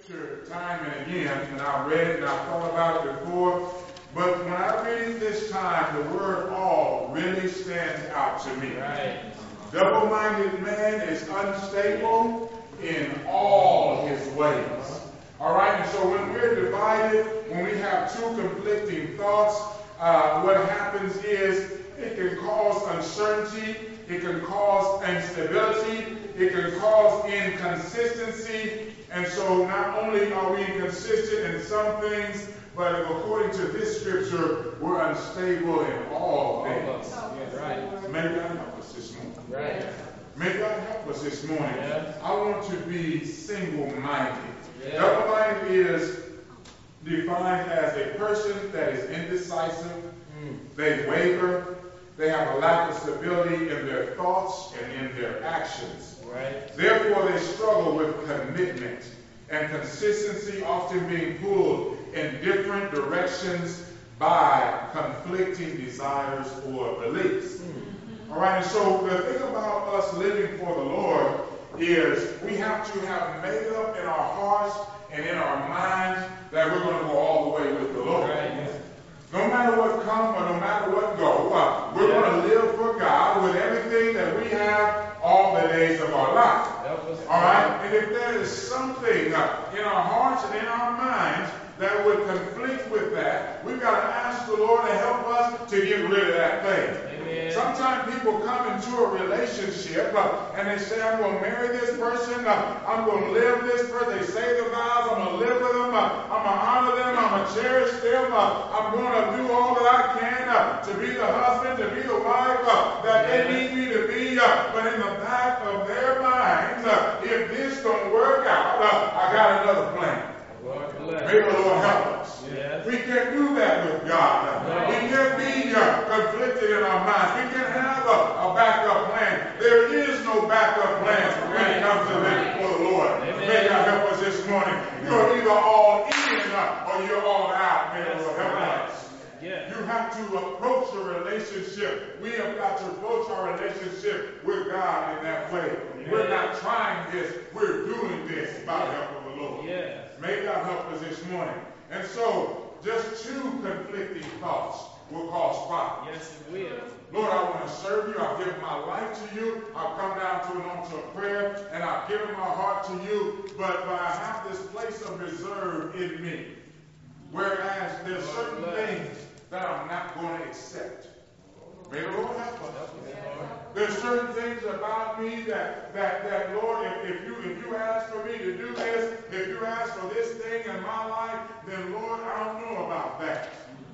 scripture time and again, and I've read it and I've thought about it before, but when I read it this time, the word all really stands out to me. Right. Double-minded man is unstable in all his ways. All right, and so when we're divided, when we have two conflicting thoughts, what happens is it can cause uncertainty, it can cause instability, it can cause inconsistency, and so not only are we inconsistent in some things, but according to this scripture, we're unstable in all things. Yeah, right. May God help us this morning. Right. May God help us this morning. Yeah. I want to be single-minded. Yeah. Double-minded is defined as a person that is indecisive, they waver, they have a lack of stability in their thoughts and in their actions. Right. Therefore, they struggle with commitment and consistency, often being pulled in different directions by conflicting desires or beliefs. All right, and so the thing about us living for the Lord is we have to have made up in our hearts and in our minds that we're going to go all the way with the Lord. Right. No matter what comes or no matter what goes, we're going to live for God with everything that we have all the days of our life. All right? And if there is something in our hearts and in our minds that would conflict with that, we've got to ask the Lord to help us to get rid of that thing. Amen. Sometimes people come into a relationship and they say, I'm going to marry this person, I'm going to live this person. They say the vows, I'm going to live with them, I'm going to honor them, I'm going to cherish them, I'm going to do all that I can to be the husband, to be the wife that they need me to be. But in the back of their minds, if this don't work out, I got another plan. May the Lord help us. Yes. We can't do that with God. No. We can't be conflicted in our minds. We can't have a backup plan. There is no backup plan when it comes to living for the Lord. Amen. May God help us this morning. You're either all in or you're all out. May the Lord help us. Yeah. You have to approach the relationship. We have got to approach our relationship with God in that way. Amen. We're not trying this. We're doing this by the help of the Lord. Yes. May God help us this morning. And so, just two conflicting thoughts will cause problems. Yes, it will. Lord, I want to serve you. I've given my life to you. I've come down to an altar of prayer, and I've given my heart to you. But I have this place of reserve in me. Whereas there's certain things that I'm not going to accept. May the Lord help us. There's certain things about me that Lord, if you ask for me to do this, if you ask for this thing in my life, then Lord, I don't know about that.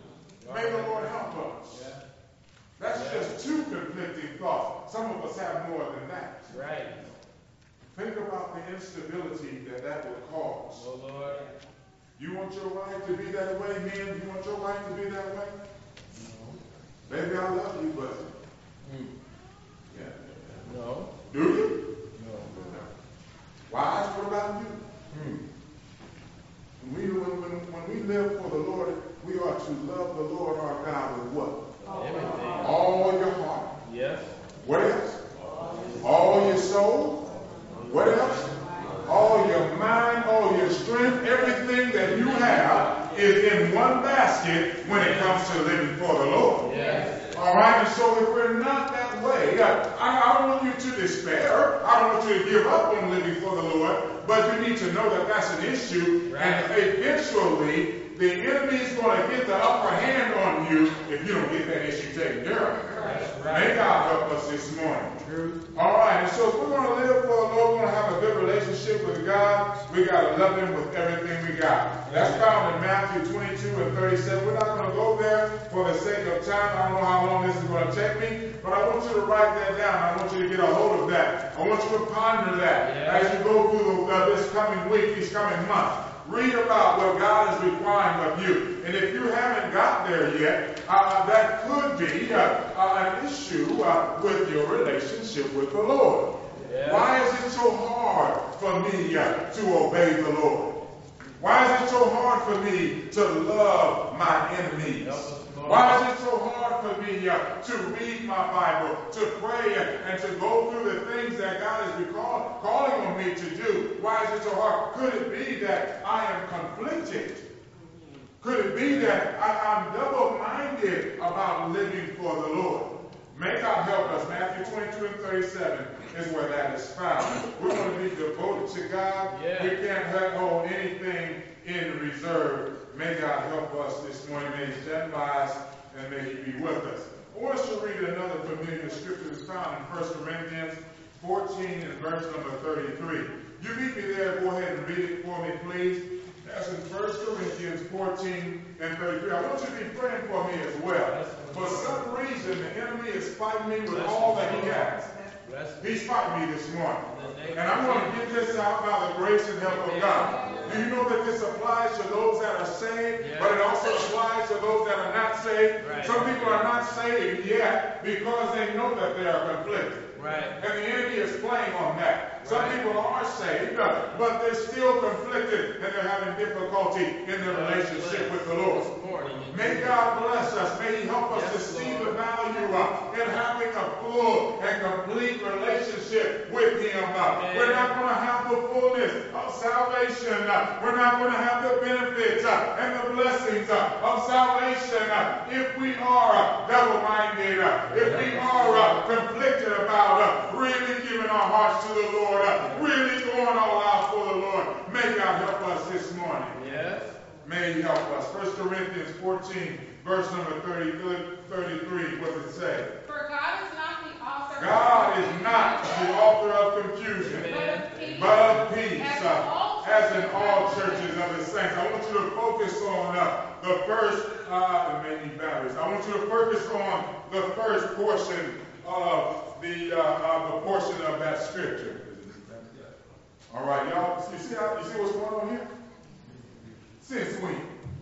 May the Lord help us. That's just two conflicting thoughts. Some of us have more than that. Right. Think about the instability that will cause. Oh, Lord. You want your wife to be that way, men? You want your wife to be that way? No. Baby, I love you, but yeah. No. Do you? No. Wives, what about you? When we live for the Lord, we are to love the Lord our God with what? Everything. All your heart. Yes. What else? All your soul. What else? All your mind, all your strength, everything that you have is in one basket when it comes to living for the Lord. Yes. All right, and so if we're not that way, I don't want you to despair. I don't want you to give up on living for the Lord, but you need to know that that's an issue, Right. and eventually the enemy is going to get the upper hand on you if you don't get that issue taken care of. Right. May God help us this morning. True. All right, and so if we're going to live for the Lord, we're going to have a good relationship with God, we got to love Him with everything we got. That's found in Matthew 22 and 37. We're not going to go there for the sake of time. I don't know how long this is going to take me, but I want you to write that down. I want you to get a hold of that. I want you to ponder that as you go through this coming week, these coming months. Read about what God is requiring of you. And if you haven't got there yet, that could be an issue with your relationship with the Lord. Yeah. Why is it so hard for me to obey the Lord? Why is it so hard for me to love my enemies? Why is it so hard for me to read my Bible, to pray, and to go through the things that God is calling on me to do? Why is it so hard? Could it be that I am conflicted? Could it be that I'm double-minded about living for the Lord? May God help us. Matthew 22 and 37 is where that is found. We want to be devoted to God. Yeah. We can't hold anything in reserve. May God help us this morning. May He stand by us and may He be with us. I want us to read another familiar scripture that's found in 1 Corinthians 14 and verse number 33. You meet me there. Go ahead and read it for me, please. That's in 1 Corinthians 14 and 33. I want you to be praying for me as well. For some reason, the enemy is fighting me with all that he has. He's fighting me this morning. And I'm going to get this out by the grace and help of God. Do you know that this applies to those that are saved, but it also applies to those that are not saved? Right. Some people are not saved yet because they know that they are conflicted. Right. And the enemy is playing on that. Some people are saved, but they're still conflicted and they're having difficulty in their relationship with the Lord. May God bless us. May He help us to see the value in having a full and complete relationship with Him. We're not going to have the fullness of salvation. We're not going to have the benefits and the blessings of salvation if we are double-minded, if we are conflicted about really giving our hearts to the Lord, really going all out for the Lord. May God help us this morning. Yes. May He help us. 1 Corinthians 14, verse number 33. What does it say? For God is not the author. God is not the author of confusion, but of peace, as in all churches of His saints. I want you to focus on the first, maybe batteries. I want you to focus on the first portion of the portion of that scripture. All right, y'all. You see what's going on here? Since when?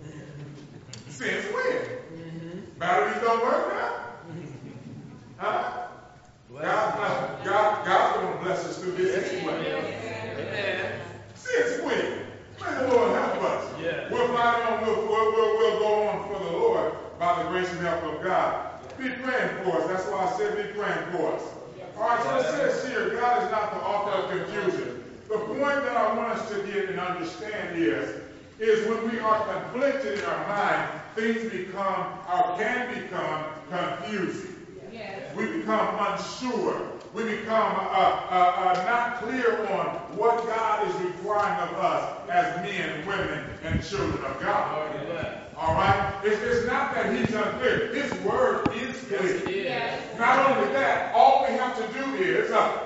Since when? Batteries don't work now? Huh? God's going to bless us through this anyway. Amen. Since when? May the Lord help us. Yeah. We'll go on for the Lord by the grace and help of God. Be praying for us. That's why I said be praying for us. All right, so it says here, God is not the author of confusion. The point that I want us to get and understand is when we are conflicted in our mind, things can become confusing. Yes. We become unsure. We become not clear on what God is requiring of us as men, women, and children of God. All right? It's not that He's unclear. His word is clear. Yes. Not only that, all we have to do is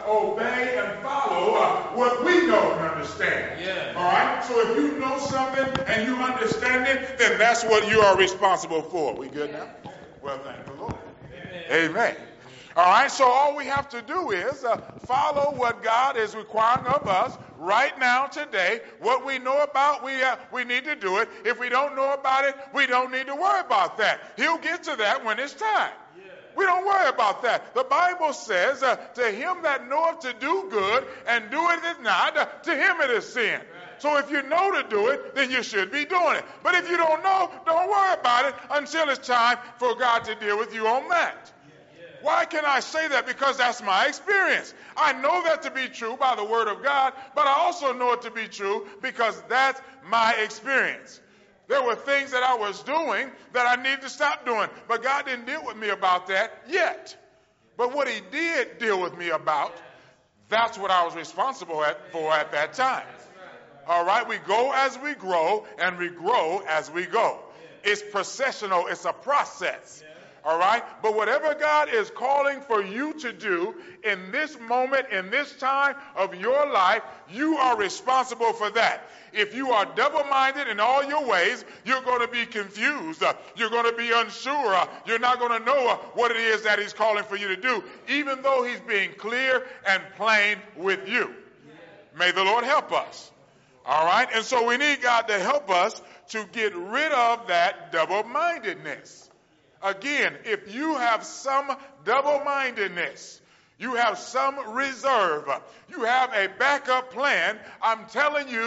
obey and follow what we know and understand. Yeah. All right? So if you know something and you understand it, then that's what you are responsible for. We good now? Well, thank the Lord. Amen. All right, so all we have to do is follow what God is requiring of us right now, today. What we know about, we need to do it. If we don't know about it, we don't need to worry about that. He'll get to that when it's time. Yeah. We don't worry about that. The Bible says, to him that knoweth to do good and doeth it not, to him it is sin. Right. So if you know to do it, then you should be doing it. But if you don't know, don't worry about it until it's time for God to deal with you on that. Why can I say that? Because that's my experience. I know that to be true by the word of God, but I also know it to be true because that's my experience. There were things that I was doing that I needed to stop doing, but God didn't deal with me about that yet. But what He did deal with me about, that's what I was responsible for at that time. All right, we go as we grow, and we grow as we go. It's processional. It's a process. All right? But whatever God is calling for you to do in this moment, in this time of your life, you are responsible for that. If you are double-minded in all your ways, you're going to be confused. You're going to be unsure. You're not going to know what it is that He's calling for you to do, even though He's being clear and plain with you. May the Lord help us. All right? And so we need God to help us to get rid of that double-mindedness. Again, if you have some double-mindedness, you have some reserve, you have a backup plan, I'm telling you,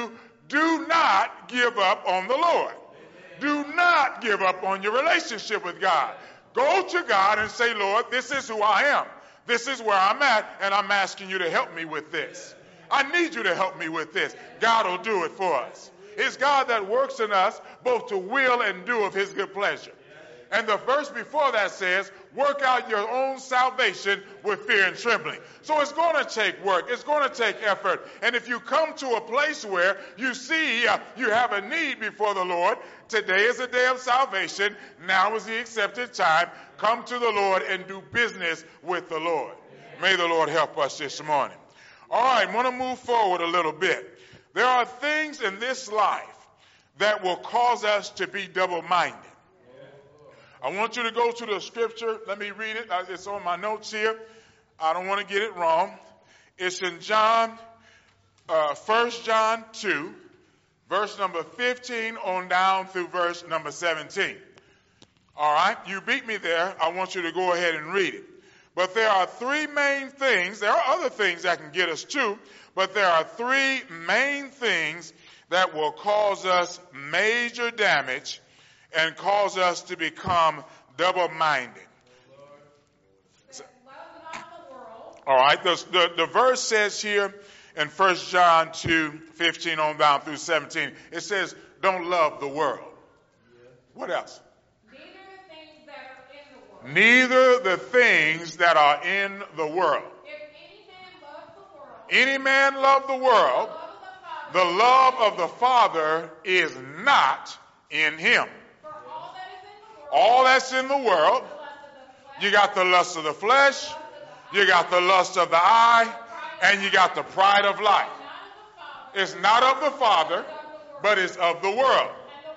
Do not give up on the Lord. Do not give up on your relationship with God. Go to God and say, Lord, this is who I am. This is where I'm at, and I'm asking you to help me with this. I need you to help me with this. God will do it for us. It's God that works in us both to will and do of his good pleasure. And the verse before that says, work out your own salvation with fear and trembling. So it's going to take work. It's going to take effort. And if you come to a place where you see you have a need before the Lord, today is a day of salvation. Now is the accepted time. Come to the Lord and do business with the Lord. May the Lord help us this morning. All right, I want to move forward a little bit. There are things in this life that will cause us to be double-minded. I want you to go to the scripture. Let me read it. It's on my notes here. I don't want to get it wrong. It's in 1 John 2, verse number 15 on down through verse number 17. All right, you beat me there. I want you to go ahead and read it. But there are three main things. There are other things that can get us too, but there are three main things that will cause us major damage and cause us to become double-minded. All right, the verse says here in 1 John 2, 15 on down through 17, it says, don't love the world. What else? Neither the things that are in the world. If any man love the world, the love of the Father is not in him. All that's in the world, you got the lust of the flesh, you got the lust of the eye, and you got the pride of life. It's not of the Father, but it's of the world.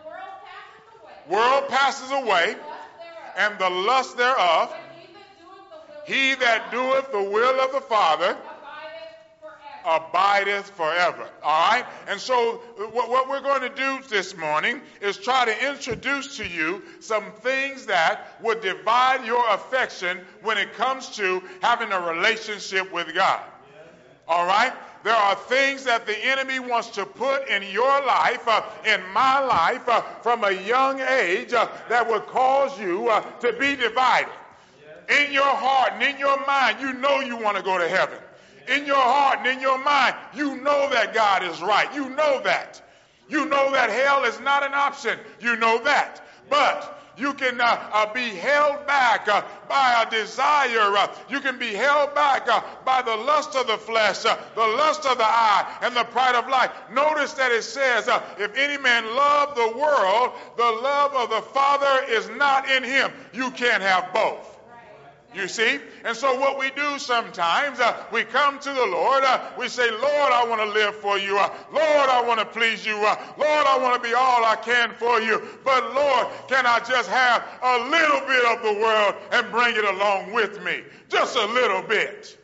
World passes away, and the lust thereof. He that doeth the will of the Father abideth forever. All right? And so what we're going to do this morning is try to introduce to you some things that would divide your affection when it comes to having a relationship with God. All right? There are things that the enemy wants to put in your life, in my life, from a young age that would cause you to be divided. In your heart and in your mind, you know you want to go to heaven. In your heart and in your mind, you know that God is right. You know that. You know that hell is not an option. You know that. But you can be held back by a desire. You can be held back by the lust of the flesh, the lust of the eye, and the pride of life. Notice that it says, if any man love the world, the love of the Father is not in him. You can't have both. You see? And so what we do sometimes, we come to the Lord, we say, Lord, I want to live for you. Lord, I want to please you. Lord, I want to be all I can for you. But Lord, can I just have a little bit of the world and bring it along with me? Just a little bit.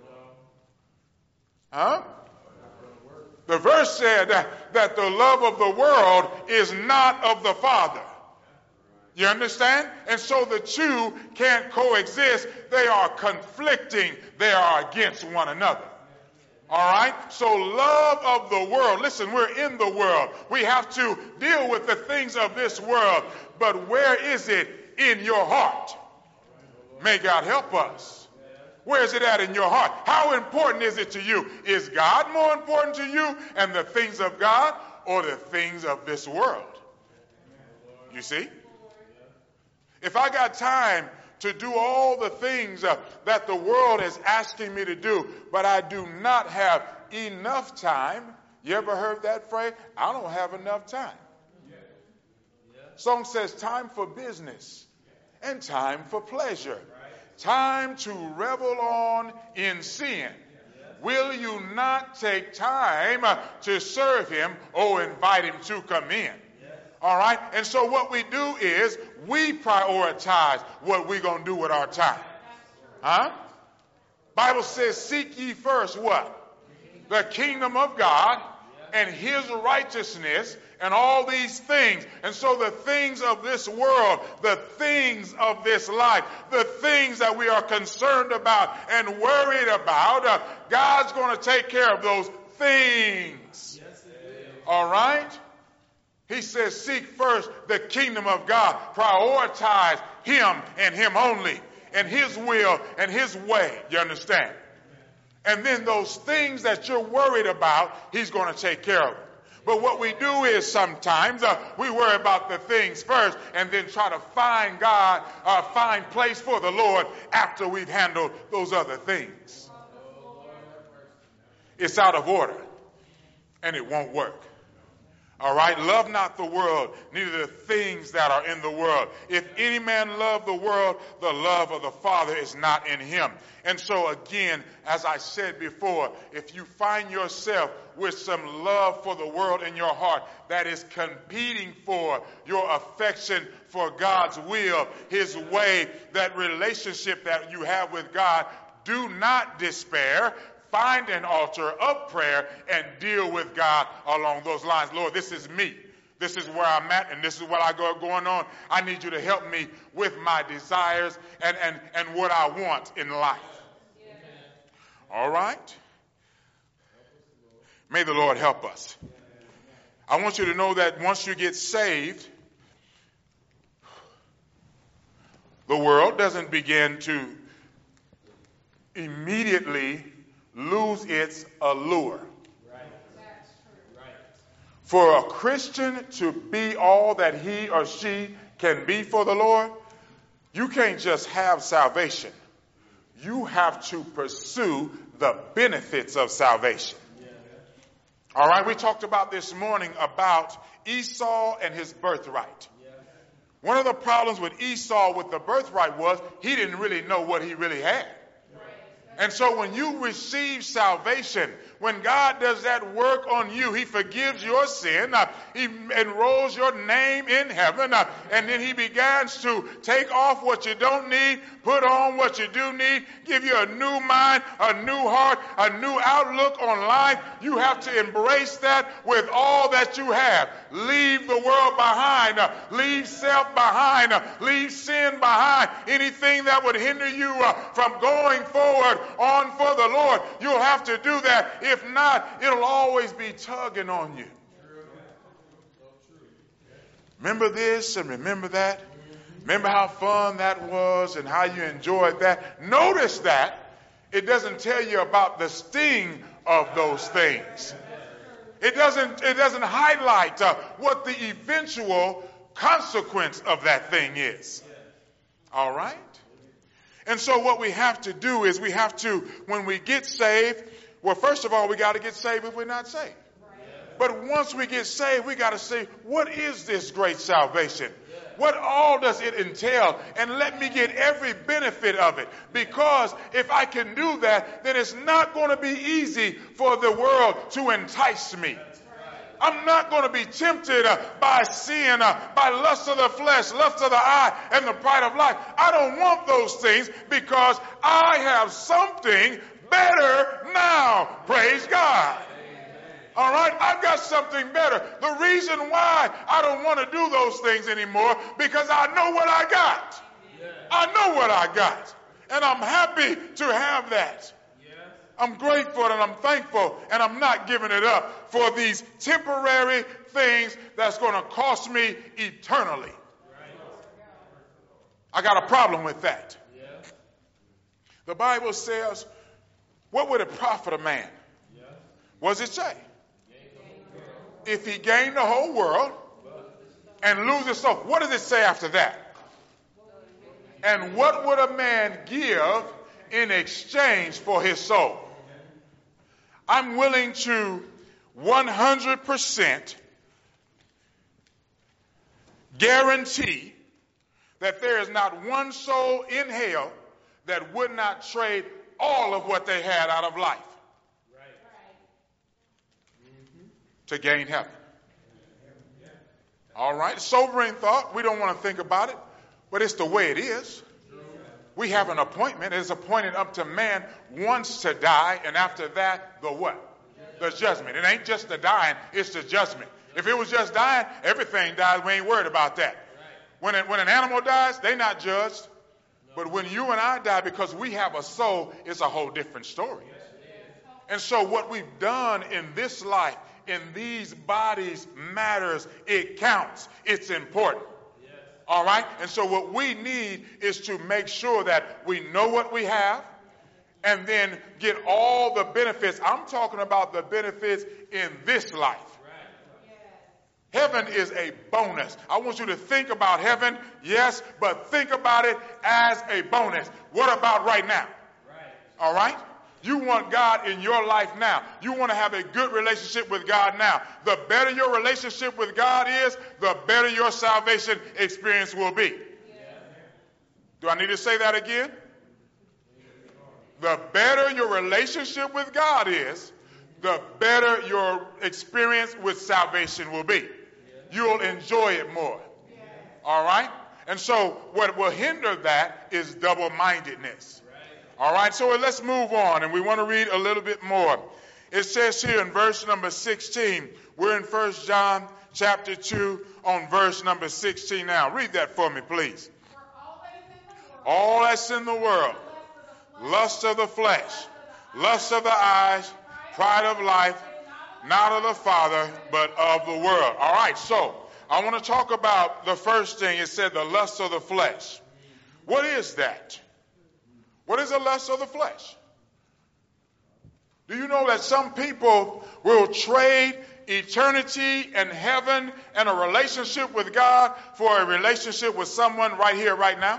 Huh? The verse said that the love of the world is not of the Father. You understand? And so the two can't coexist. They are conflicting. They are against one another. All right? So love of the world. Listen, we're in the world. We have to deal with the things of this world. But where is it in your heart? May God help us. Where is it at in your heart? How important is it to you? Is God more important to you and the things of God, or the things of this world? You see? If I got time to do all the things that the world is asking me to do, but I do not have enough time. You ever heard that phrase? I don't have enough time. Song says time for business and time for pleasure. Time to revel on in sin. Will you not take time to serve him or invite him to come in? All right? And so what we do is we prioritize what we're going to do with our time. Huh? Bible says, seek ye first what? The kingdom of God and his righteousness and all these things. And so the things of this world, the things of this life, the things that we are concerned about and worried about, God's going to take care of those things. All right? He says, seek first the kingdom of God. Prioritize him and him only, and his will and his way. You understand? And then those things that you're worried about, he's going to take care of. But what we do is sometimes we worry about the things first and then try to find God, find place for the Lord after we've handled those other things. It's out of order and it won't work. All right, love not the world, neither the things that are in the world. If any man love the world, the love of the Father is not in him. And so again, as I said before, if you find yourself with some love for the world in your heart that is competing for your affection for God's will, his way, that relationship that you have with God, do not despair. Find an altar of prayer and deal with God along those lines. Lord, this is me. This is where I'm at, and this is what I got going on. I need you to help me with my desires and what I want in life. Yeah. All right? May the Lord help us. I want you to know that once you get saved, the world doesn't begin to immediately lose its allure. For a Christian to be all that he or she can be for the Lord, you can't just have salvation. You have to pursue the benefits of salvation. All right, we talked about this morning about Esau and his birthright. One of the problems with Esau with the birthright was he didn't really know what he really had. And so when you receive salvation, when God does that work on you, he forgives your sin, he enrolls your name in heaven, and then he begins to take off what you don't need, put on what you do need, give you a new mind, a new heart, a new outlook on life. You have to embrace that with all that you have. Leave the world behind, leave self behind, leave sin behind, anything that would hinder you from going forward on for the Lord. You'll have to do that. If not, it'll always be tugging on you. Remember this and remember that. Remember how fun that was and how you enjoyed that. Notice that it doesn't tell you about the sting of those things. It doesn't highlight what the eventual consequence of that thing is. All right? And so what we have to do is we have to, when we get saved, well, first of all, we got to get saved if we're not saved. But once we get saved, we got to say, what is this great salvation? What all does it entail? And let me get every benefit of it. Because if I can do that, then it's not going to be easy for the world to entice me. I'm not going to be tempted by sin, by lust of the flesh, lust of the eye, and the pride of life. I don't want those things because I have something better now. Praise God. All right, I've got something better. The reason why I don't want to do those things anymore, because I know what I got. I know what I got. And I'm happy to have that. I'm grateful and I'm thankful, and I'm not giving it up for these temporary things that's going to cost me eternally. I got a problem with that. The Bible says, what would it profit a man? What does it say? If he gained the whole world and lose his soul. What does it say after that? And what would a man give in exchange for his soul? I'm willing to 100% guarantee that there is not one soul in hell that would not trade all of what they had out of life to gain heaven. All right, sobering thought. We don't want to think about it, but it's the way it is. We have an appointment. It is appointed up to man once to die, and after that, the what? The judgment. It ain't just the dying, it's the judgment. If it was just dying, everything dies. We ain't worried about that. When an animal dies, they're not judged. But when you and I die, because we have a soul, it's a whole different story. And so what we've done in this life in these bodies matters. It counts. It's important. All right? And so what we need is to make sure that we know what we have and then get all the benefits. I'm talking about the benefits in this life. Heaven is a bonus. I want you to think about heaven, yes, but think about it as a bonus. What about right now? All right? You want God in your life now. You want to have a good relationship with God now. The better your relationship with God is, the better your salvation experience will be. Do I need to say that again? The better your relationship with God is, the better your experience with salvation will be. You'll enjoy it more. All right? And so what will hinder that is double-mindedness. All right, so let's move on, and we want to read a little bit more. It says here in verse number 16, we're in 1 John chapter 2 on verse number 16 now. Read that for me, please. All that's in the world, lust of the flesh, lust of the eyes, pride of life, not of the Father, but of the world. All right, so I want to talk about the first thing. It said the lust of the flesh. What is that? What is the lust of the flesh? Do you know that some people will trade eternity and heaven and a relationship with God for a relationship with someone right here, right now?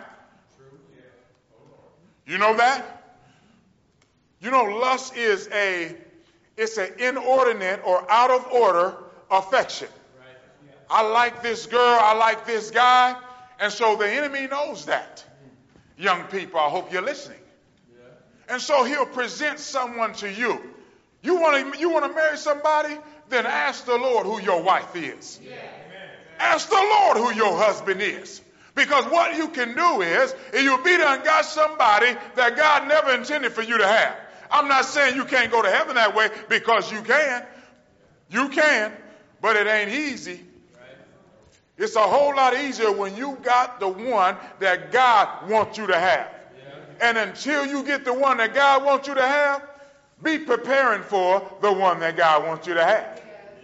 You know that? You know, lust is it's an inordinate or out of order affection. I like this girl, I like this guy, and so the enemy knows that. Young people, I hope you're listening. And so he'll present someone to you. You want to marry somebody? Then ask the Lord who your wife is. Ask the Lord who your husband is. Because what you can do is you'll be done got somebody that God never intended for you to have. I'm not saying you can't go to heaven that way, because you can. You can, but it ain't easy. It's a whole lot easier when you got the one that God wants you to have. And until you get the one that God wants you to have, be preparing for the one that God wants you to have.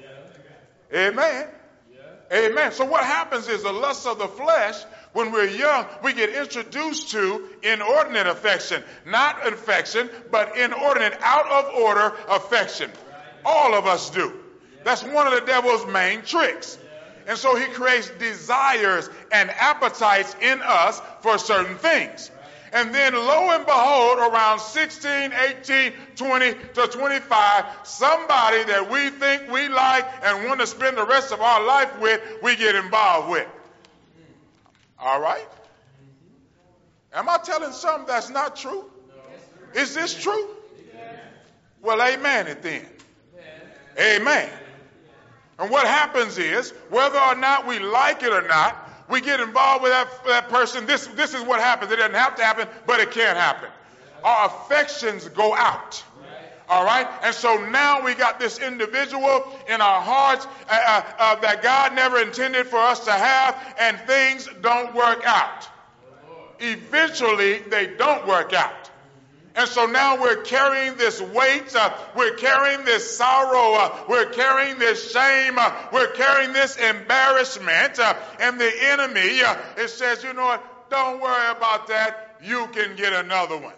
Amen. Amen. So what happens is the lust of the flesh, when we're young, we get introduced to inordinate affection. Not affection, but inordinate, out of order affection. All of us do. That's one of the devil's main tricks. And so he creates desires and appetites in us for certain things. And then lo and behold, around 16, 18, 20 to 25, somebody that we think we like and want to spend the rest of our life with, we get involved with. All right? Am I telling something that's not true? Is this true? Well, amen it then. Amen. And what happens is, whether or not we like it or not, we get involved with that person. This is what happens. It doesn't have to happen, but it can happen. Our affections go out. All right? And so now we got this individual in our hearts that God never intended for us to have, and things don't work out. Eventually, they don't work out. And so now we're carrying this weight, we're carrying this sorrow, we're carrying this shame, we're carrying this embarrassment, and the enemy, it says, you know what, don't worry about that, you can get another one.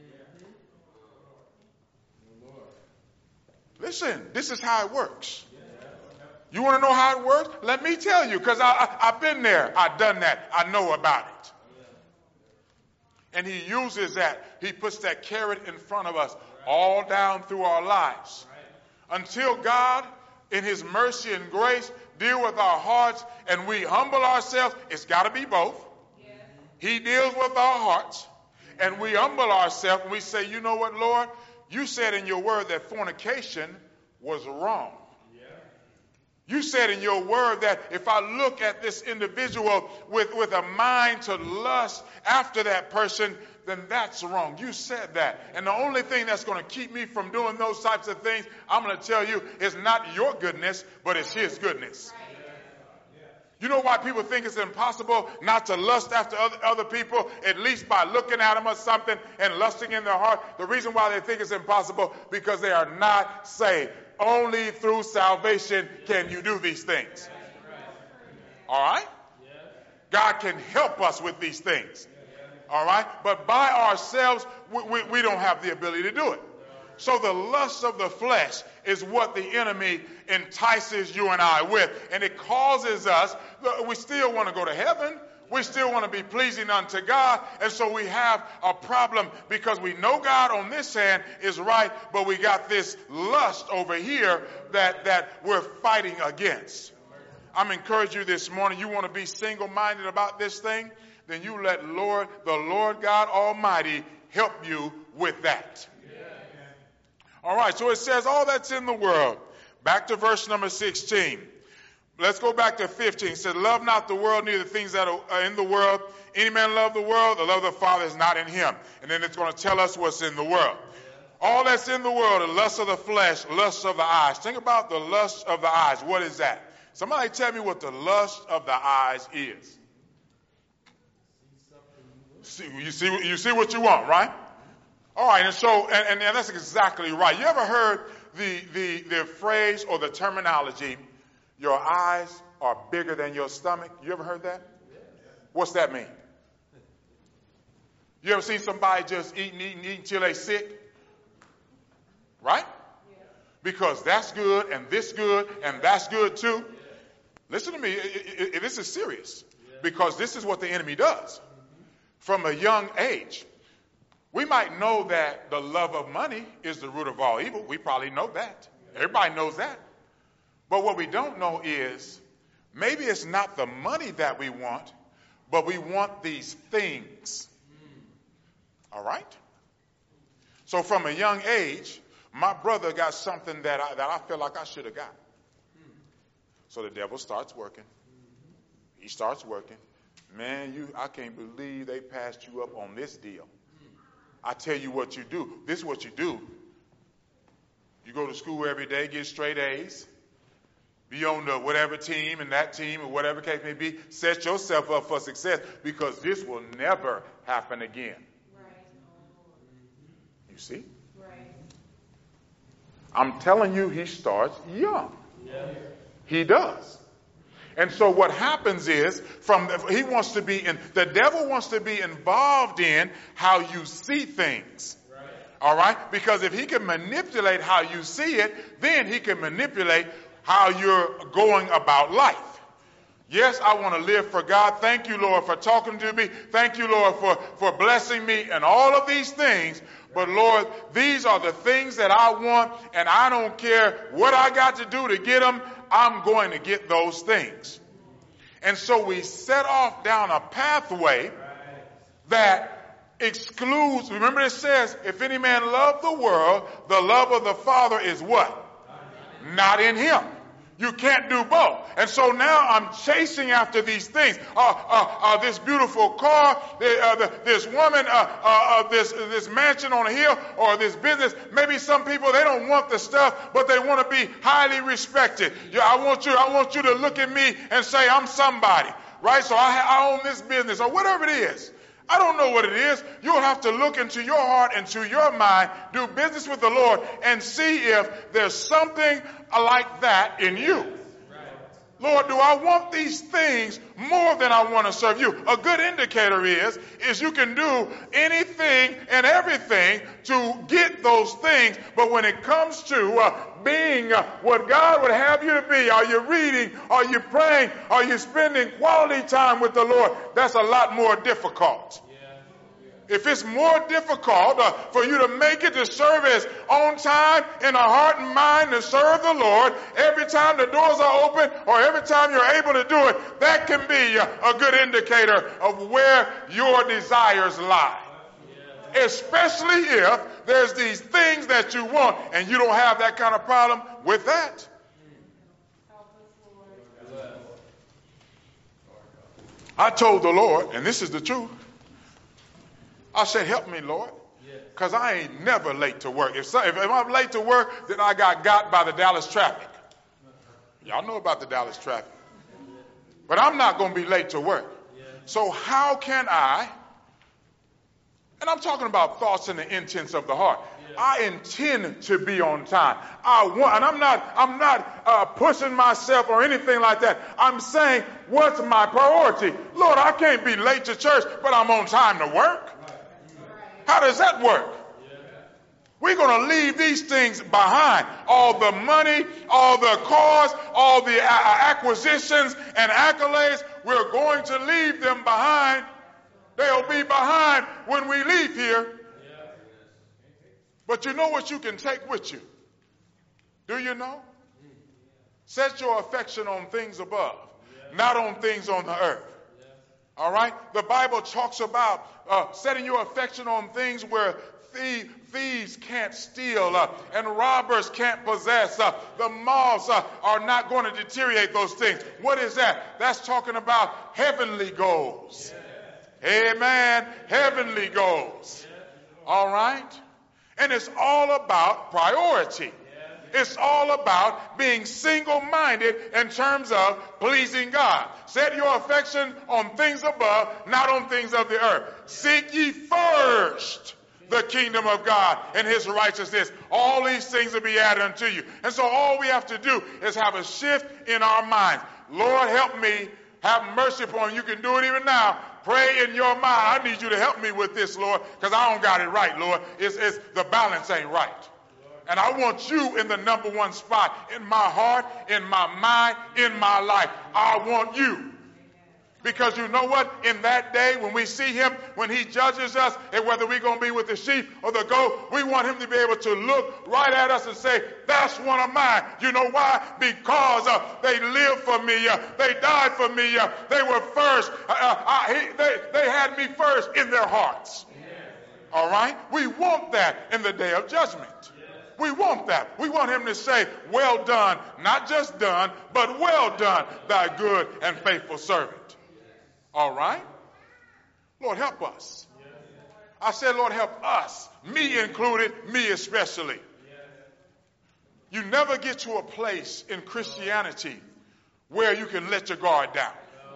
Listen, this is how it works. You want to know how it works? Let me tell you, because I've been there, I've done that, I know about it. And he uses that. He puts that carrot in front of us all down through our lives. Until God, in his mercy and grace, deal with our hearts and we humble ourselves. It's got to be both. He deals with our hearts and we humble ourselves and we say, you know what, Lord? You said in your word that fornication was wrong. You said in your word that if I look at this individual with a mind to lust after that person, then that's wrong. You said that. And the only thing that's going to keep me from doing those types of things, I'm going to tell you, is not your goodness, but it's his goodness. You know why people think it's impossible not to lust after other people, at least by looking at them or something and lusting in their heart? The reason why they think it's impossible, because they are not saved. Only through salvation can you do these things. All right? God can help us with these things. All right? But by ourselves, we don't have the ability to do it. So the lust of the flesh is what the enemy entices you and I with. And it causes us, we still want to go to heaven. We still want to be pleasing unto God. And so we have a problem because we know God on this hand is right, but we got this lust over here that we're fighting against. I'm encouraging you this morning, you want to be single-minded about this thing, then you let the Lord God Almighty help you with that. All right, so it says all that's in the world. Back to verse number 16. Let's go back to 15. It said, love not the world, neither the things that are in the world. Any man love the world, the love of the Father is not in him. And then it's going to tell us what's in the world. All that's in the world, the lust of the flesh, lust of the eyes. Think about the lust of the eyes. What is that? Somebody tell me what the lust of the eyes is. You see what you want, right? All right, and so, and that's exactly right. You ever heard the phrase or the terminology, your eyes are bigger than your stomach? You ever heard that? What's that mean? You ever seen somebody just eating till they sick? Right? Because that's good, and this good, and that's good too. Listen to me, this is serious. Because this is what the enemy does. From a young age. We might know that the love of money is the root of all evil. We probably know that. Everybody knows that. But what we don't know is maybe it's not the money that we want, but we want these things. All right? So from a young age, my brother got something that I feel like I should have got. So the devil starts working. He starts working. Man, I can't believe they passed you up on this deal. I tell you what you do. This is what you do. You go to school every day, get straight A's. Be on the whatever team and that team or whatever case may be. Set yourself up for success because this will never happen again. Right. You see? Right. I'm telling you, he starts young. Yeah. He does. And so what happens is, the devil wants to be involved in how you see things. Right. All right? Because if he can manipulate how you see it, then he can manipulate how you're going about life. Yes, I want to live for God. Thank you, Lord, for talking to me. Thank you, Lord, for blessing me and all of these things. But Lord, these are the things that I want, and I don't care what I got to do to get them. I'm going to get those things. And so we set off down a pathway that excludes. Remember it says, if any man love the world, the love of the Father is what? Not in him. You can't do both. And so now I'm chasing after these things. This beautiful car, this woman, this mansion on a hill, or this business. Maybe some people, they don't want the stuff, but they want to be highly respected. I want you to look at me and say, I'm somebody. Right? So I own this business or whatever it is. I don't know what it is. You'll have to look into your heart and to your mind, do business with the Lord, and see if there's something like that in you. Lord, do I want these things more than I want to serve you? A good indicator is you can do anything and everything to get those things, but when it comes to being what God would have you to be, are you reading? Are you praying? Are you spending quality time with the Lord? That's a lot more difficult. If it's more difficult for you to make it to service on time in a heart and mind to serve the Lord, every time the doors are open or every time you're able to do it, that can be a good indicator of where your desires lie. Especially if there's these things that you want and you don't have that kind of problem with that. I told the Lord, and this is the truth, I said, help me, Lord, because I ain't never late to work. If I'm late to work, then I got by the Dallas traffic. Y'all know about the Dallas traffic. But I'm not going to be late to work. So how can I, and I'm talking about thoughts and the intents of the heart. I intend to be on time. And I'm not pushing myself or anything like that. I'm saying, what's my priority? Lord, I can't be late to church, but I'm on time to work. How does that work? We're going to leave these things behind. All the money, all the cars, all the acquisitions and accolades, we're going to leave them behind. They'll be behind when we leave here. But you know what you can take with you? Do you know? Set your affection on things above, not on things on the earth. All right? The Bible talks about setting your affection on things where thieves can't steal and robbers can't possess. The moths are not going to deteriorate those things. What is that? That's talking about heavenly goals. Amen. Heavenly goals. All right? And it's all about priority. It's all about being single-minded in terms of pleasing God. Set your affection on things above, not on things of the earth. Seek ye first the kingdom of God and his righteousness. All these things will be added unto you. And so all we have to do is have a shift in our minds. Lord, help me. Have mercy upon me. You can do it even now. Pray in your mind. I need you to help me with this, Lord, because I don't got it right, Lord. It's the balance ain't right. And I want you in the number one spot in my heart, in my mind, in my life. I want you. Because you know what? In that day when we see him, when he judges us, and whether we're going to be with the sheep or the goat, we want him to be able to look right at us and say, that's one of mine. You know why? Because they lived for me. They died for me. They were first. They had me first in their hearts. All right? We want that in the day of judgment. We want that. We want him to say, well done, not just done, but well done, thy good and faithful servant. All right? Lord, help us. I said, Lord, help us. Me included, me especially. You never get to a place in Christianity where you can let your guard down.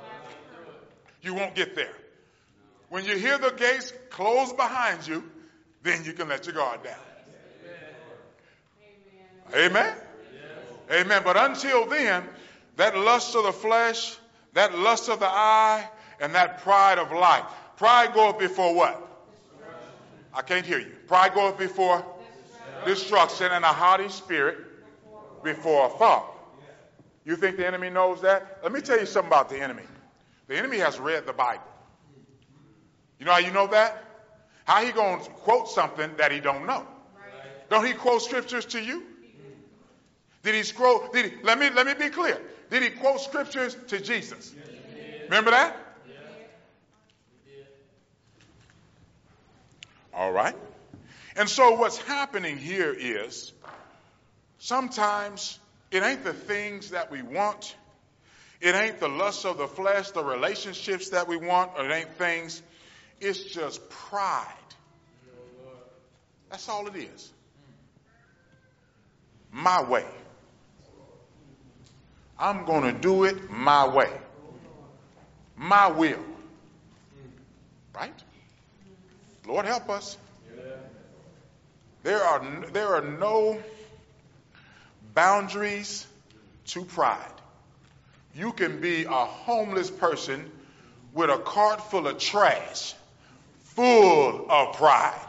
You won't get there. When you hear the gates close behind you, then you can let your guard down. Amen? Amen. But until then, that lust of the flesh, that lust of the eye, and that pride of life. Pride goeth before what? I can't hear you. Pride goeth before destruction, and a haughty spirit before a fall. You think the enemy knows that? Let me tell you something about the enemy. The enemy has read the Bible. You know how you know that? How he going to quote something that he don't know? Don't he quote scriptures to you? Let me be clear. Did he quote scriptures to Jesus? Remember that? All right. And so what's happening here is sometimes it ain't the things that we want. It ain't the lust of the flesh, the relationships that we want, or it ain't things. It's just pride. That's all it is. My way. I'm going to do it my way. My will. Right? Lord, help us. There are no boundaries to pride. You can be a homeless person with a cart full of trash, full of pride.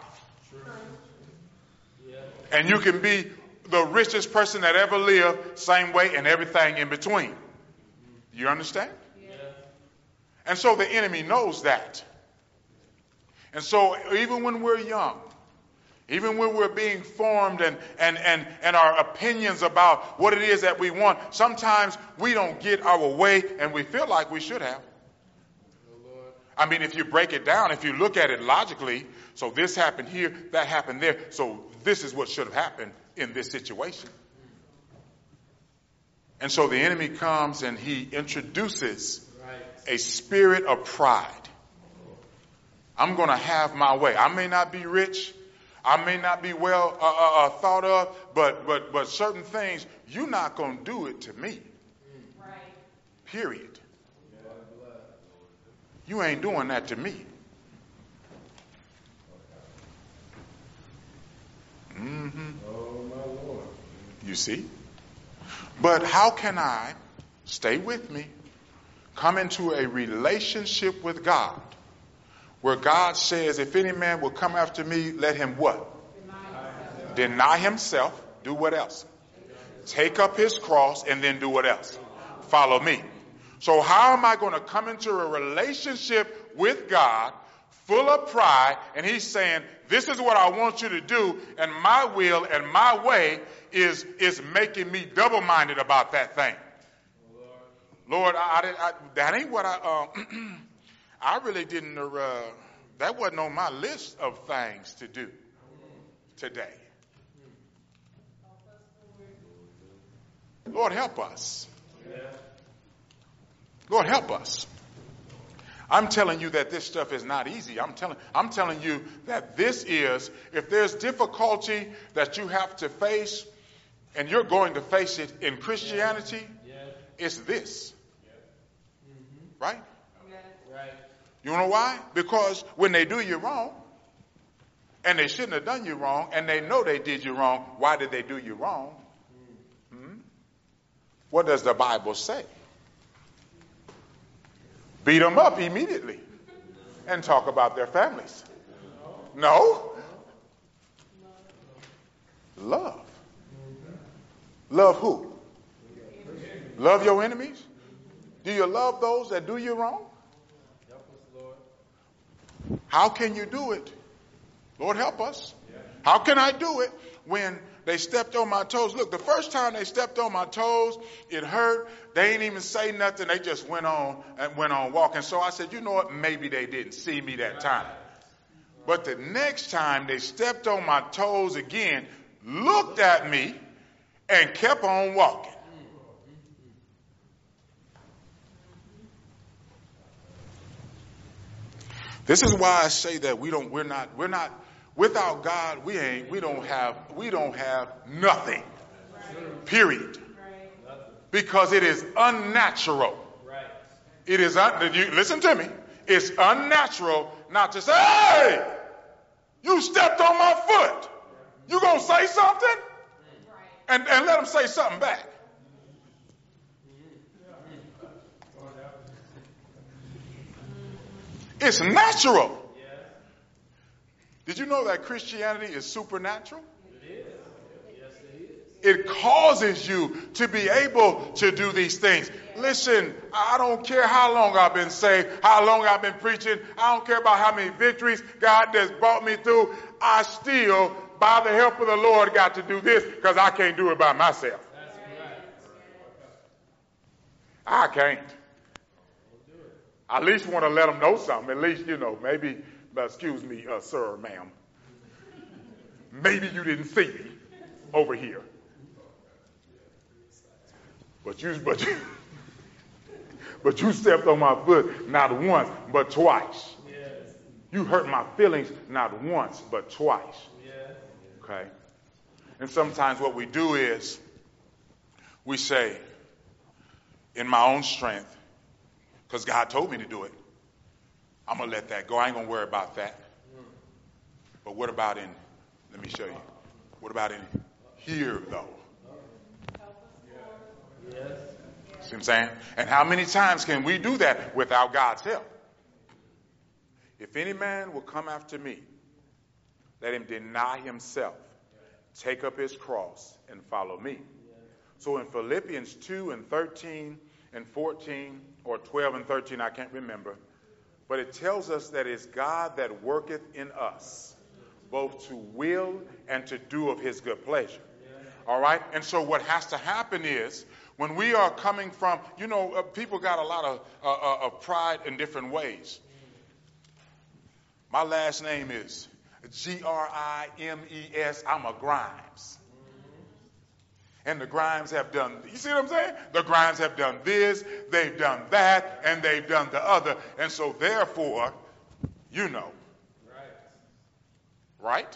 And you can be the richest person that ever lived, same way, and everything in between. You understand? And so the enemy knows that. And so even when we're young, even when we're being formed and our opinions about what it is that we want, sometimes we don't get our way and we feel like we should have. I mean, if you break it down, if you look at it logically, so this happened here, that happened there, so this is what should have happened in this situation. And so the enemy comes and he introduces a spirit of pride. I'm going to have my way. I may not be rich. I may not be well thought of, but certain things, you're not going to do it to me. Period. You ain't doing that to me. Mm-hmm. Oh, my Lord. You see? But how can I, stay with me, come into a relationship with God where God says, if any man will come after me, let him what? Deny himself. Do what else? Take up his cross, and then do what else? Follow me. So how am I going to come into a relationship with God full of pride? And he's saying, this is what I want you to do, and my will and my way is making me double-minded about that thing. Lord, that ain't what I really didn't, that wasn't on my list of things to do today. Lord, help us. Lord, help us. I'm telling you that this stuff is not easy. I'm telling you that this is, if there's difficulty that you have to face, and you're going to face it in Christianity, it's this. Right? Right. You know why? Because when they do you wrong, and they shouldn't have done you wrong, and they know they did you wrong, why did they do you wrong? What does the Bible say? Beat them up immediately and talk about their families. No. Love. Love who? Love your enemies? Do you love those that do you wrong? How can you do it? Lord, help us. How can I do it when they stepped on my toes? Look, the first time they stepped on my toes, it hurt. They ain't even say nothing. They just went on walking. So I said, you know what? Maybe they didn't see me that time. But the next time they stepped on my toes again, looked at me, and kept on walking. This is why I say that we're not without God, we don't have nothing. Period. Because it is unnatural. It is listen to me. It's unnatural not to say, "Hey, you stepped on my foot." You gonna say something? And let them say something back. It's natural. Did you know that Christianity is supernatural? It is. Yes, it is. It causes you to be able to do these things. Listen, I don't care how long I've been saved, how long I've been preaching. I don't care about how many victories God has brought me through. I still, by the help of the Lord, got to do this because I can't do it by myself. That's right. I can't. I at least want to let them know something. At least, maybe, excuse me, sir or ma'am. Maybe you didn't see me over here. But you stepped on my foot not once, but twice. Yes. You hurt my feelings not once, but twice. Yes. Okay? And sometimes what we do is we say, in my own strength, because God told me to do it, I'm going to let that go. I ain't going to worry about that. But what about let me show you. What about in here, though? Yes. See what I'm saying? And how many times can we do that without God's help? If any man will come after me, let him deny himself, take up his cross, and follow me. So in Philippians 2 and 13 and 14, or 12 and 13, I can't remember, but it tells us that it's God that worketh in us, both to will and to do of his good pleasure. All right? And so what has to happen is, when we are coming from, people got a lot of pride in different ways. My last name is Grimes. I'm a Grimes. And the Grimes have done, you see what I'm saying? The Grimes have done this, they've done that, and they've done the other. And so therefore, Right?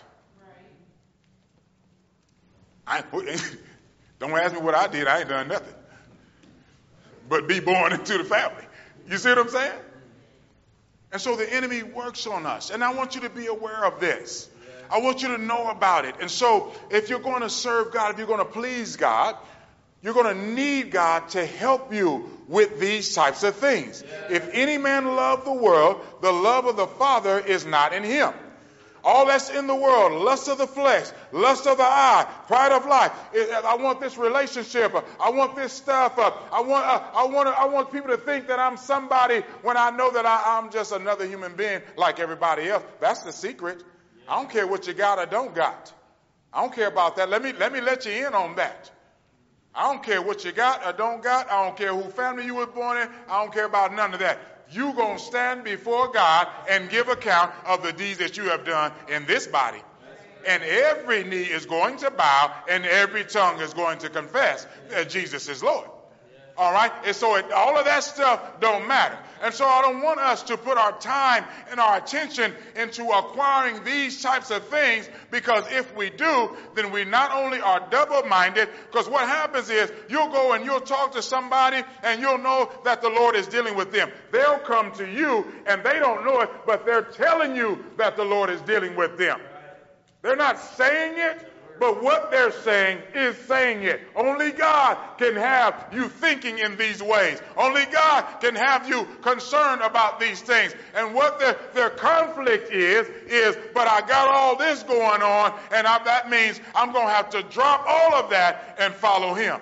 Don't ask me what I did. I ain't done nothing. But be born into the family. You see what I'm saying? And so the enemy works on us. And I want you to be aware of this. I want you to know about it. And so if you're going to serve God, if you're going to please God, you're going to need God to help you with these types of things. If any man love the world, the love of the Father is not in him. All that's in the world, lust of the flesh, lust of the eye, pride of life. I want this relationship. I want this stuff. I want people to think that I'm somebody when I know that I'm just another human being like everybody else. That's the secret. I don't care what you got or don't got. I don't care about that. Let me let you in on that. I don't care what you got or don't got. I don't care who family you were born in. I don't care about none of that. You're going to stand before God and give account of the deeds that you have done in this body. And every knee is going to bow and every tongue is going to confess that Jesus is Lord. All right? And so all of that stuff don't matter. And so I don't want us to put our time and our attention into acquiring these types of things, because if we do, then we not only are double-minded, because what happens is you'll go and you'll talk to somebody and you'll know that the Lord is dealing with them. They'll come to you and they don't know it, but they're telling you that the Lord is dealing with them. They're not saying it, but what they're saying is saying it. Only God can have you thinking in these ways. Only God can have you concerned about these things. And what their conflict is, but I got all this going on, and that means I'm going to have to drop all of that and follow him.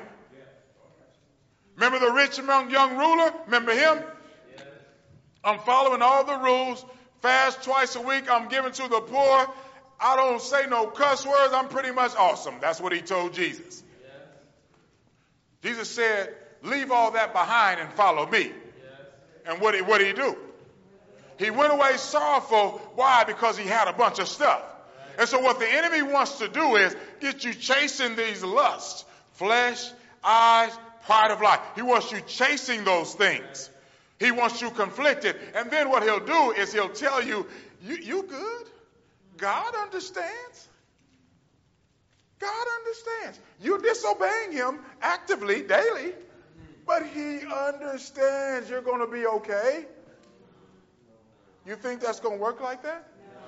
Remember the rich young ruler? Remember him? I'm following all the rules. Fast twice a week. I'm giving to the poor. I don't say no cuss words. I'm pretty much awesome. That's what he told Jesus. Jesus said, leave all that behind and follow me. And what did he do? He went away sorrowful. Why? Because he had a bunch of stuff. And so what the enemy wants to do is get you chasing these lusts, flesh, eyes, pride of life. He wants you chasing those things. He wants you conflicted. And then what he'll do is he'll tell you, you good? God understands. God understands. You're disobeying him actively, daily, but he understands you're going to be okay. You think that's going to work like that?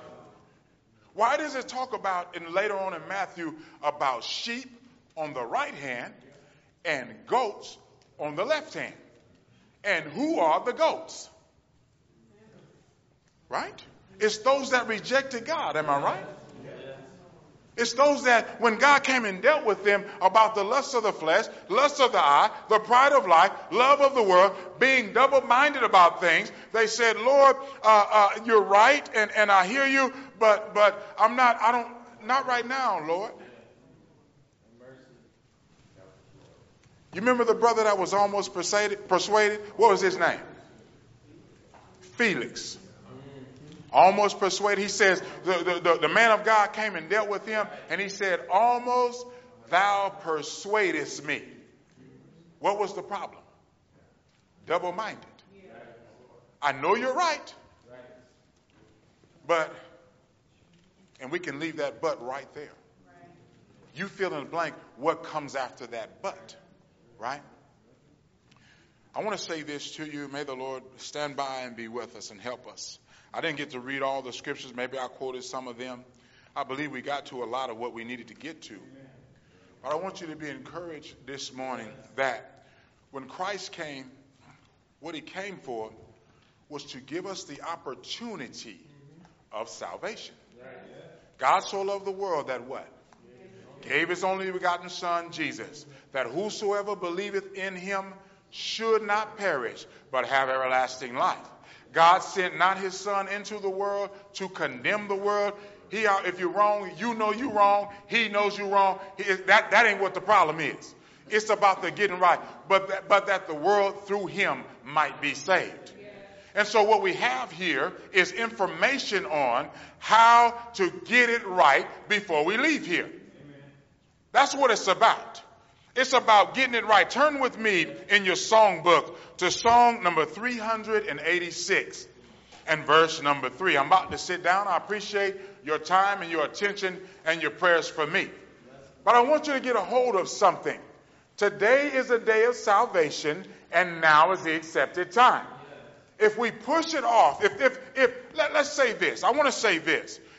Why does it talk about, and later on in Matthew, about sheep on the right hand and goats on the left hand? And who are the goats? Right? It's those that rejected God. Am I right? It's those that when God came and dealt with them about the lust of the flesh, lust of the eye, the pride of life, love of the world, being double-minded about things, they said, Lord, you're right, and I hear you, but not right now, Lord. You remember the brother that was almost persuaded? What was his name? Felix. Almost persuaded. He says, the man of God came and dealt with him, and he said, almost thou persuadest me. What was the problem? Double-minded. I know you're right. But, and we can leave that but right there. You fill in the blank what comes after that but. Right? I want to say this to you. May the Lord stand by and be with us and help us. I didn't get to read all the scriptures. Maybe I quoted some of them. I believe we got to a lot of what we needed to get to. But I want you to be encouraged this morning that when Christ came, what he came for was to give us the opportunity of salvation. God so loved the world that what? Gave his only begotten Son, Jesus, that whosoever believeth in him should not perish, but have everlasting life. God sent not his Son into the world to condemn the world. If you're wrong, you know you're wrong. He knows you're wrong. That ain't what the problem is. It's about the getting right. But that the world through him might be saved. And so what we have here is information on how to get it right before we leave here. That's what it's about. It's about getting it right. Turn with me in your songbook to song number 386 and verse number 3. I'm about to sit down. I appreciate your time and your attention and your prayers for me. But I want you to get a hold of something. Today is a day of salvation, and now is the accepted time. If we push it off, let's say this. I want to say this.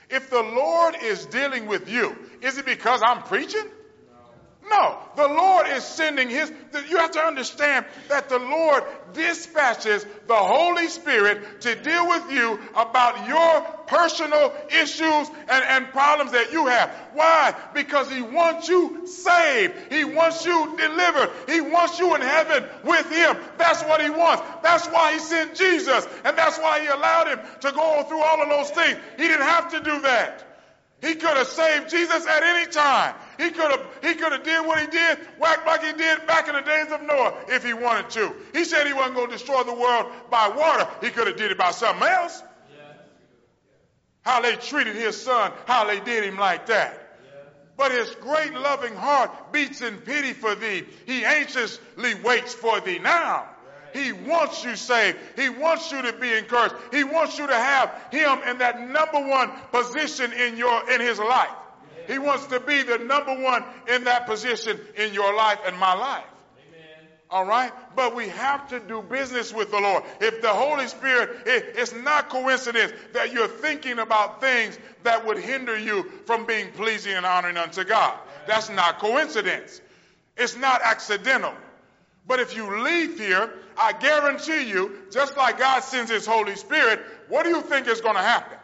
If the Lord is dealing with you, is it because I'm preaching? No, the Lord is sending you have to understand that the Lord dispatches the Holy Spirit to deal with you about your personal issues and problems that you have. Why? Because he wants you saved. He wants you delivered. He wants you in heaven with him. That's what he wants. That's why he sent Jesus. And that's why he allowed him to go through all of those things. He didn't have to do that. He could have saved Jesus at any time. He could have did what he did, whacked like he did back in the days of Noah if he wanted to. He said he wasn't going to destroy the world by water. He could have did it by something else. Yeah. How they treated his son, how they did him like that. Yeah. But his great loving heart beats in pity for thee. He anxiously waits for thee now. He wants you saved. He wants you to be encouraged. He wants you to have him in that number one position in his life. He wants to be the number one in that position in your life and my life. Amen. All right? But we have to do business with the Lord. If the Holy Spirit, it's not coincidence that you're thinking about things that would hinder you from being pleasing and honoring unto God. That's not coincidence. It's not accidental. But if you leave here, I guarantee you, just like God sends his Holy Spirit, what do you think is going to happen?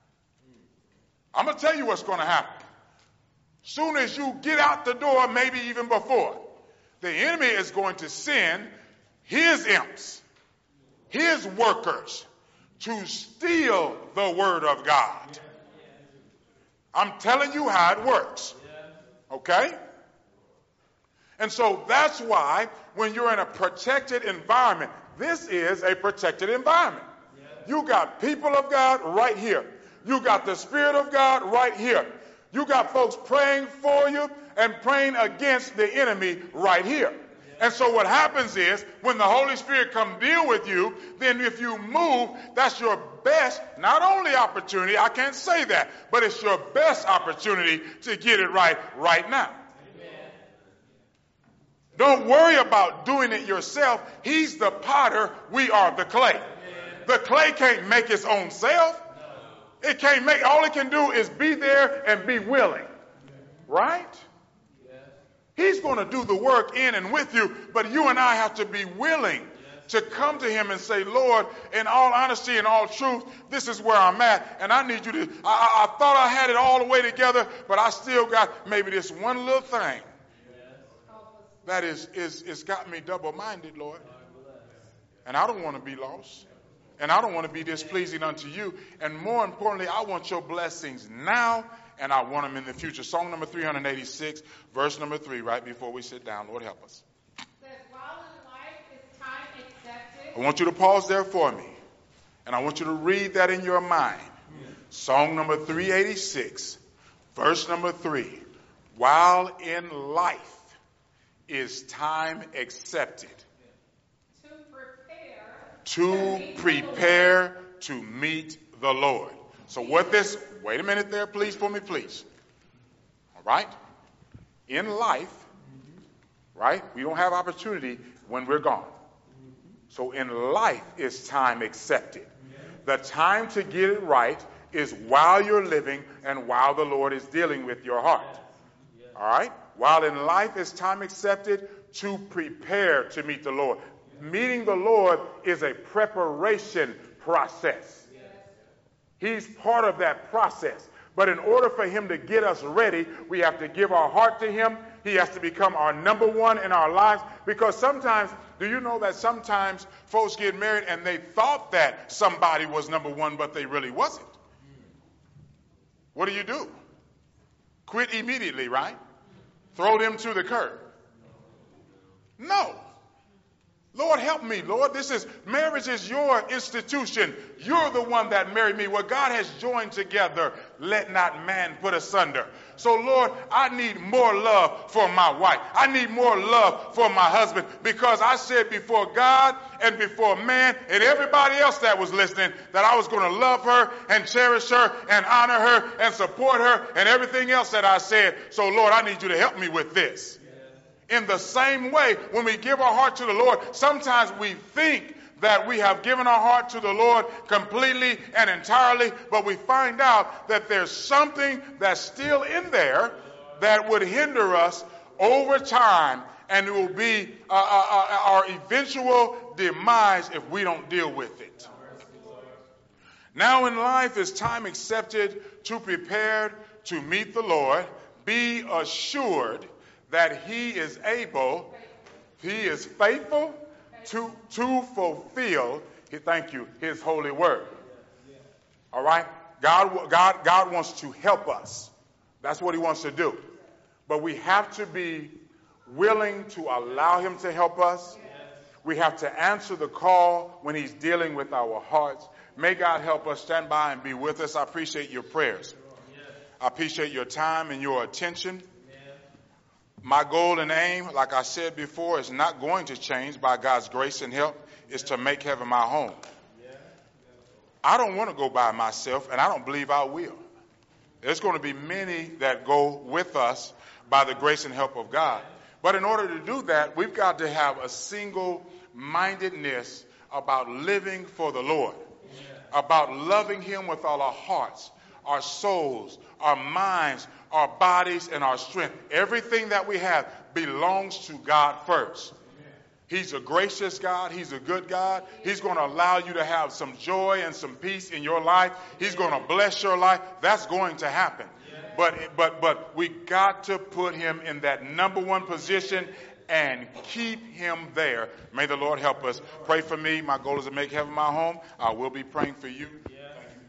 I'm going to tell you what's going to happen. Soon as you get out the door, maybe even before, the enemy is going to send his imps, his workers, to steal the word of God. I'm telling you how it works. Okay? And so that's why when you're in a protected environment, this is a protected environment. You got people of God right here. You got the Spirit of God right here. You got folks praying for you and praying against the enemy right here. And so what happens is when the Holy Spirit come deal with you, then if you move, that's your best, not only opportunity, I can't say that, but it's your best opportunity to get it right now. Don't worry about doing it yourself. He's the potter. We are the clay. The clay can't make its own self. It can't make, all it can do is be there and be willing. Right? He's going to do the work in and with you, but you and I have to be willing to come to him and say, Lord, in all honesty and all truth, this is where I'm at, and I need you to, I thought I had it all the way together, but I still got maybe this one little thing that is got me double-minded, Lord. And I don't want to be lost. And I don't want to be displeasing unto you. And more importantly, I want your blessings now, and I want them in the future. Song number 386, verse number 3, right before we sit down. Lord, help us. It says, while in life is time accepted. I want you to pause there for me. And I want you to read that in your mind. Song number 386, verse number 3. While in life is time accepted. To prepare to meet the Lord. So what this, wait a minute there, please, for me, please. All right? In life, right, we don't have opportunity when we're gone. So in life is time accepted. The time to get it right is while you're living and while the Lord is dealing with your heart. All right? While in life is time accepted to prepare to meet the Lord. Meeting the Lord is a preparation process. He's part of that process. But in order for him to get us ready, we have to give our heart to him. He has to become our number one in our lives. Because sometimes, do you know that sometimes folks get married and they thought that somebody was number one, but they really wasn't? What do? Quit immediately, right? Throw them to the curb. No. Lord, help me, Lord. Marriage is your institution. You're the one that married me. What God has joined together, let not man put asunder. So, Lord, I need more love for my wife. I need more love for my husband, because I said before God and before man and everybody else that was listening that I was going to love her and cherish her and honor her and support her and everything else that I said. So, Lord, I need you to help me with this. In the same way, when we give our heart to the Lord, sometimes we think that we have given our heart to the Lord completely and entirely, but we find out that there's something that's still in there that would hinder us over time, and it will be our eventual demise if we don't deal with it. Now in life is time accepted to prepare to meet the Lord. Be assured that he is able, he is faithful to fulfill, thank you, his holy word. All right? God wants to help us. That's what he wants to do. But we have to be willing to allow him to help us. We have to answer the call when he's dealing with our hearts. May God help us. Stand by and be with us. I appreciate your prayers. I appreciate your time and your attention. My goal and aim, like I said before, is not going to change by God's grace and help. It's to make heaven my home. I don't want to go by myself, and I don't believe I will. There's going to be many that go with us by the grace and help of God. But in order to do that, we've got to have a single-mindedness about living for the Lord, about loving him with all our hearts, our souls, our minds, our bodies, and our strength. Everything that we have belongs to God first. He's a gracious God. He's a good God. He's going to allow you to have some joy and some peace in your life. He's going to bless your life. That's going to happen. But we got to put him in that number one position and keep him there. May the Lord help us. Pray for me. My goal is to make heaven my home. I will be praying for you.